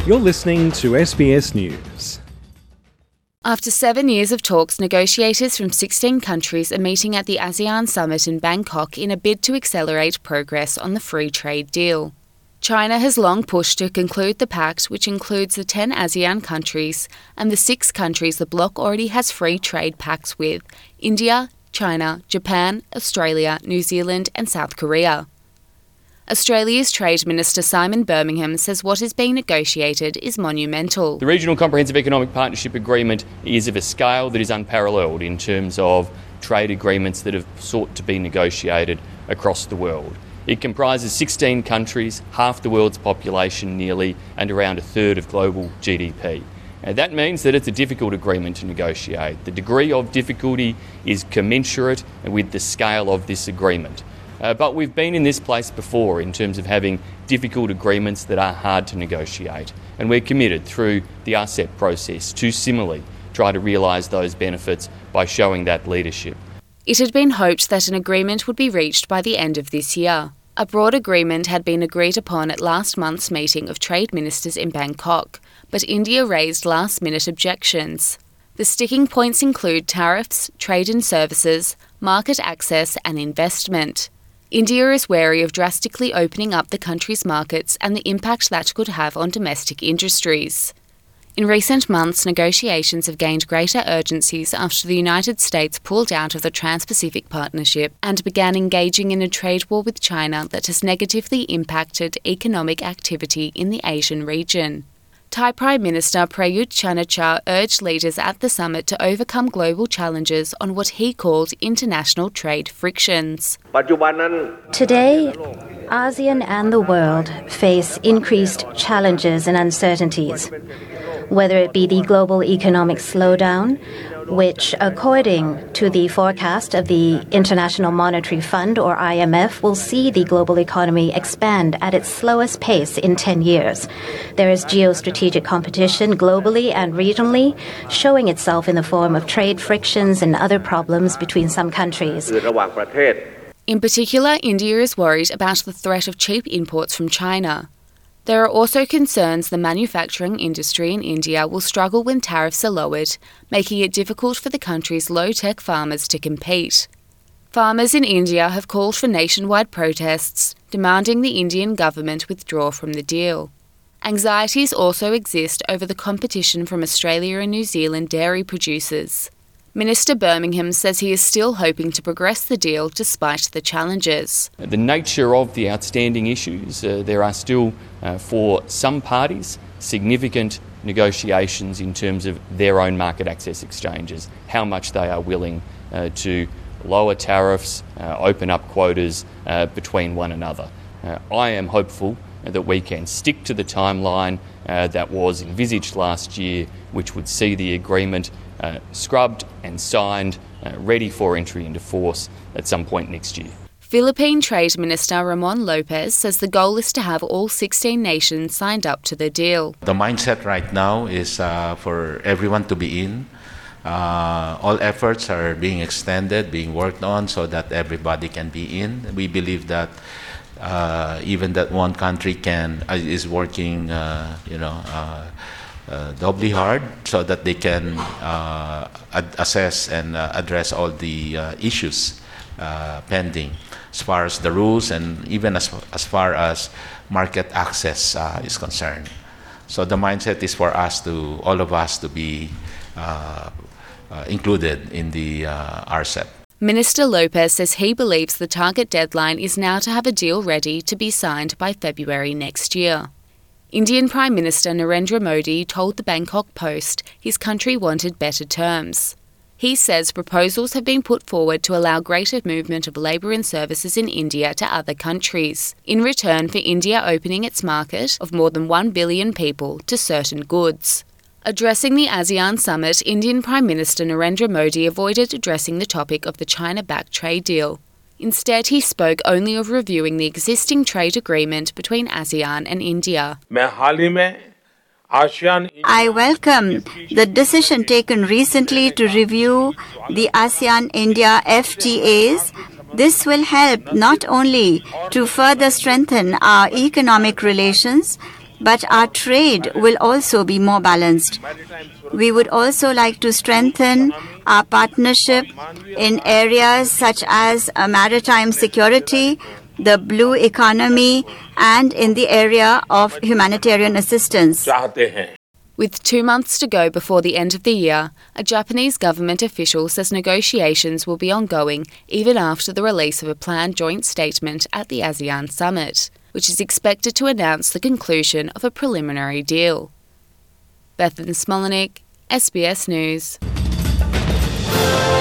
You're listening to SBS News. After 7 years of talks, negotiators from 16 countries are meeting at the ASEAN Summit in Bangkok in a bid to accelerate progress on the free trade deal. China has long pushed to conclude the pact, which includes the 10 ASEAN countries and the 6 countries the bloc already has free trade pacts with: India, China, Japan, Australia, New Zealand and South Korea. Australia's Trade Minister Simon Birmingham says what is being negotiated is monumental. The Regional Comprehensive Economic Partnership Agreement is of a scale that is unparalleled in terms of trade agreements that have sought to be negotiated across the world. It comprises 16 countries, half the world's population nearly, and around a third of global GDP. That means that it's a difficult agreement to negotiate. The degree of difficulty is commensurate with the scale of this agreement. But we've been in this place before in terms of having difficult agreements that are hard to negotiate. And we're committed through the RCEP process to similarly try to realise those benefits by showing that leadership. It had been hoped that an agreement would be reached by the end of this year. A broad agreement had been agreed upon at last month's meeting of trade ministers in Bangkok, but India raised last-minute objections. The sticking points include tariffs, trade in services, market access and investment. India is wary of drastically opening up the country's markets and the impact that could have on domestic industries. In recent months, negotiations have gained greater urgencies after the United States pulled out of the Trans-Pacific Partnership and began engaging in a trade war with China that has negatively impacted economic activity in the Asian region. Thai Prime Minister Prayut Chan-o-cha urged leaders at the summit to overcome global challenges on what he called international trade frictions. Today, ASEAN and the world face increased challenges and uncertainties, whether it be the global economic slowdown, which, according to the forecast of the International Monetary Fund, or IMF, will see the global economy expand at its slowest pace in 10 years. There is geostrategic competition globally and regionally, showing itself in the form of trade frictions and other problems between some countries. In particular, India is worried about the threat of cheap imports from China. There are also concerns the manufacturing industry in India will struggle when tariffs are lowered, making it difficult for the country's low-tech farmers to compete. Farmers in India have called for nationwide protests, demanding the Indian government withdraw from the deal. Anxieties also exist over the competition from Australia and New Zealand dairy producers. Minister Birmingham says he is still hoping to progress the deal despite the challenges. The nature of the outstanding issues, there are still, for some parties, significant negotiations in terms of their own market access exchanges, how much they are willing to lower tariffs, open up quotas between one another. I am hopeful that we can stick to the timeline that was envisaged last year, which would see the agreement scrubbed and signed, ready for entry into force at some point next year. Philippine Trade Minister Ramon Lopez says the goal is to have all 16 nations signed up to the deal. The mindset right now is for everyone to be in. All efforts are being extended, being worked on so that everybody can be in. We believe that even that one country is working, doubly hard so that they can assess and address all the issues pending as far as the rules and even as far as market access is concerned. So the mindset is for all of us to be included in the RCEP. Minister Lopez says he believes the target deadline is now to have a deal ready to be signed by February next year. Indian Prime Minister Narendra Modi told the Bangkok Post his country wanted better terms. He says proposals have been put forward to allow greater movement of labour and services in India to other countries, in return for India opening its market of more than 1 billion people to certain goods. Addressing the ASEAN summit, Indian Prime Minister Narendra Modi avoided addressing the topic of the China-backed trade deal. Instead, he spoke only of reviewing the existing trade agreement between ASEAN and India. I welcome the decision taken recently to review the ASEAN-India FTAs. This will help not only to further strengthen our economic relations, but our trade will also be more balanced. We would also like to strengthen our partnership in areas such as maritime security, the blue economy, and in the area of humanitarian assistance. With 2 months to go before the end of the year, a Japanese government official says negotiations will be ongoing even after the release of a planned joint statement at the ASEAN summit, which is expected to announce the conclusion of a preliminary deal. Bethan Smolenic, SBS News.